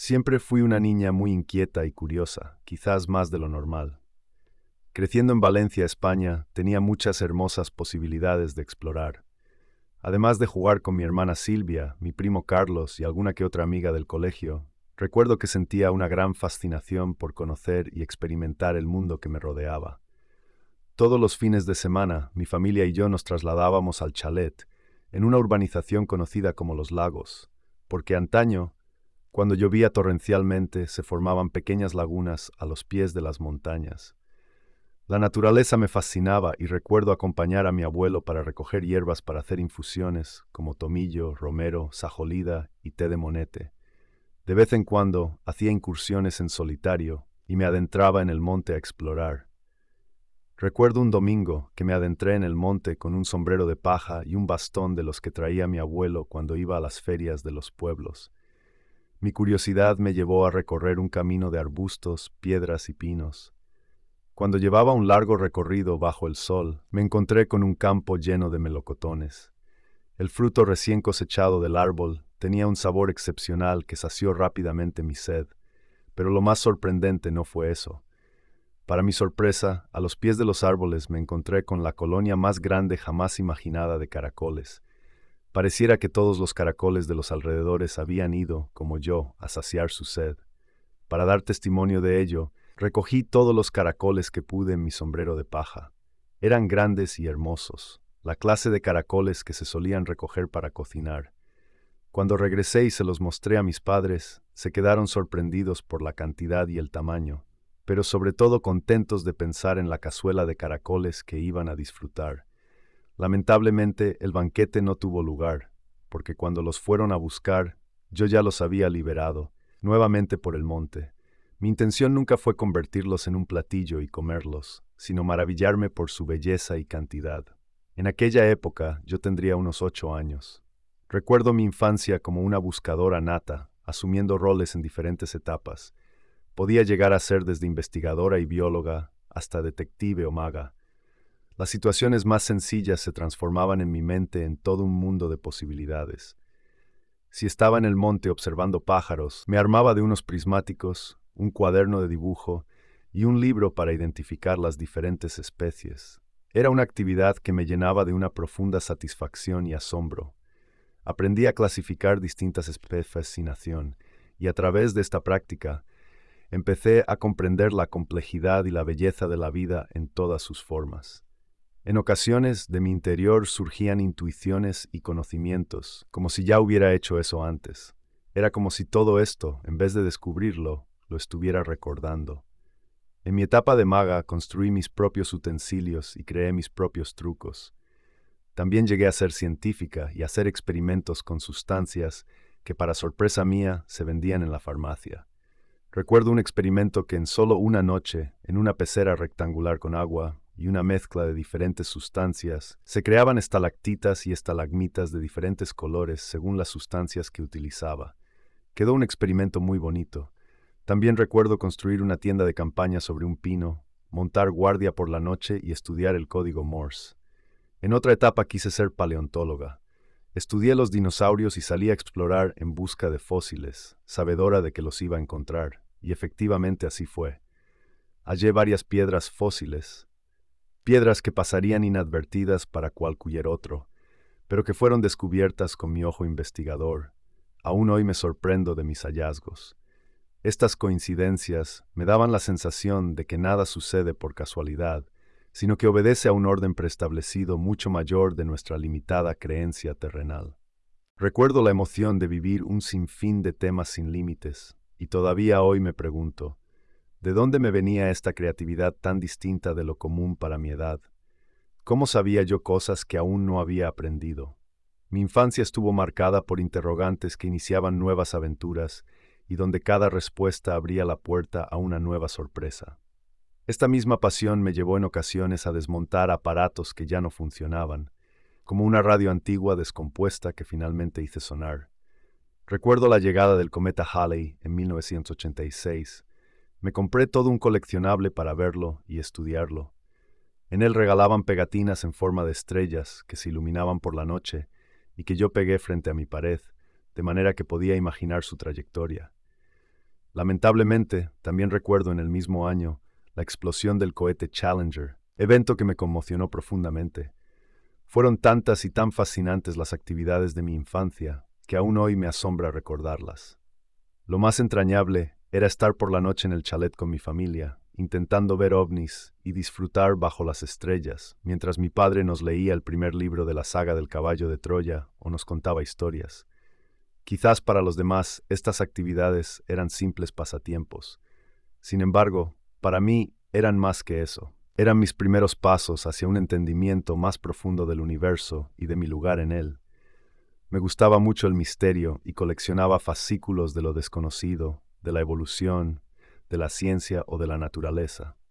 Siempre fui una niña muy inquieta y curiosa, quizás más de lo normal. Creciendo en Valencia, España, tenía muchas hermosas posibilidades de explorar. Además de jugar con mi hermana Silvia, mi primo Carlos y alguna que otra amiga del colegio, recuerdo que sentía una gran fascinación por conocer y experimentar el mundo que me rodeaba. Todos los fines de semana, mi familia y yo nos trasladábamos al chalet, en una urbanización conocida como Los Lagos, porque antaño, cuando llovía torrencialmente, se formaban pequeñas lagunas a los pies de las montañas. La naturaleza me fascinaba y recuerdo acompañar a mi abuelo para recoger hierbas para hacer infusiones, como tomillo, romero, sajolida y té de monete. De vez en cuando hacía incursiones en solitario y me adentraba en el monte a explorar. Recuerdo un domingo que me adentré en el monte con un sombrero de paja y un bastón de los que traía mi abuelo cuando iba a las ferias de los pueblos. Mi curiosidad me llevó a recorrer un camino de arbustos, piedras y pinos. Cuando llevaba un largo recorrido bajo el sol, me encontré con un campo lleno de melocotones. El fruto recién cosechado del árbol tenía un sabor excepcional que sació rápidamente mi sed, pero lo más sorprendente no fue eso. Para mi sorpresa, a los pies de los árboles me encontré con la colonia más grande jamás imaginada de caracoles. Pareciera que todos los caracoles de los alrededores habían ido, como yo, a saciar su sed. Para dar testimonio de ello, recogí todos los caracoles que pude en mi sombrero de paja. Eran grandes y hermosos, la clase de caracoles que se solían recoger para cocinar. Cuando regresé y se los mostré a mis padres, se quedaron sorprendidos por la cantidad y el tamaño, pero sobre todo contentos de pensar en la cazuela de caracoles que iban a disfrutar. Lamentablemente, el banquete no tuvo lugar, porque cuando los fueron a buscar, yo ya los había liberado, nuevamente por el monte. Mi intención nunca fue convertirlos en un platillo y comerlos, sino maravillarme por su belleza y cantidad. En aquella época yo tendría unos 8 años. Recuerdo mi infancia como una buscadora nata, asumiendo roles en diferentes etapas. Podía llegar a ser desde investigadora y bióloga hasta detective o maga. Las situaciones más sencillas se transformaban en mi mente en todo un mundo de posibilidades. Si estaba en el monte observando pájaros, me armaba de unos prismáticos, un cuaderno de dibujo y un libro para identificar las diferentes especies. Era una actividad que me llenaba de una profunda satisfacción y asombro. Aprendí a clasificar distintas especies con fascinación, y a través de esta práctica, empecé a comprender la complejidad y la belleza de la vida en todas sus formas. En ocasiones, de mi interior surgían intuiciones y conocimientos, como si ya hubiera hecho eso antes. Era como si todo esto, en vez de descubrirlo, lo estuviera recordando. En mi etapa de maga construí mis propios utensilios y creé mis propios trucos. También llegué a ser científica y a hacer experimentos con sustancias que, para sorpresa mía, se vendían en la farmacia. Recuerdo un experimento que en solo una noche, en una pecera rectangular con agua y una mezcla de diferentes sustancias, se creaban estalactitas y estalagmitas de diferentes colores según las sustancias que utilizaba. Quedó un experimento muy bonito. También recuerdo construir una tienda de campaña sobre un pino, montar guardia por la noche y estudiar el código Morse. En otra etapa quise ser paleontóloga. Estudié los dinosaurios y salí a explorar en busca de fósiles, sabedora de que los iba a encontrar, y efectivamente así fue. Hallé varias piedras fósiles, piedras que pasarían inadvertidas para cualquier otro, pero que fueron descubiertas con mi ojo investigador. Aún hoy me sorprendo de mis hallazgos. Estas coincidencias me daban la sensación de que nada sucede por casualidad, sino que obedece a un orden preestablecido mucho mayor de nuestra limitada creencia terrenal. Recuerdo la emoción de vivir un sinfín de temas sin límites, y todavía hoy me pregunto, ¿de dónde me venía esta creatividad tan distinta de lo común para mi edad? ¿Cómo sabía yo cosas que aún no había aprendido? Mi infancia estuvo marcada por interrogantes que iniciaban nuevas aventuras y donde cada respuesta abría la puerta a una nueva sorpresa. Esta misma pasión me llevó en ocasiones a desmontar aparatos que ya no funcionaban, como una radio antigua descompuesta que finalmente hice sonar. Recuerdo la llegada del cometa Halley en 1986. Me compré todo un coleccionable para verlo y estudiarlo. En él regalaban pegatinas en forma de estrellas que se iluminaban por la noche y que yo pegué frente a mi pared, de manera que podía imaginar su trayectoria. Lamentablemente, también recuerdo en el mismo año la explosión del cohete Challenger, evento que me conmocionó profundamente. Fueron tantas y tan fascinantes las actividades de mi infancia que aún hoy me asombra recordarlas. Lo más entrañable era estar por la noche en el chalet con mi familia, intentando ver ovnis y disfrutar bajo las estrellas, mientras mi padre nos leía el primer libro de la saga del caballo de Troya o nos contaba historias. Quizás para los demás estas actividades eran simples pasatiempos. Sin embargo, para mí eran más que eso. Eran mis primeros pasos hacia un entendimiento más profundo del universo y de mi lugar en él. Me gustaba mucho el misterio y coleccionaba fascículos de lo desconocido, de la evolución, de la ciencia o de la naturaleza.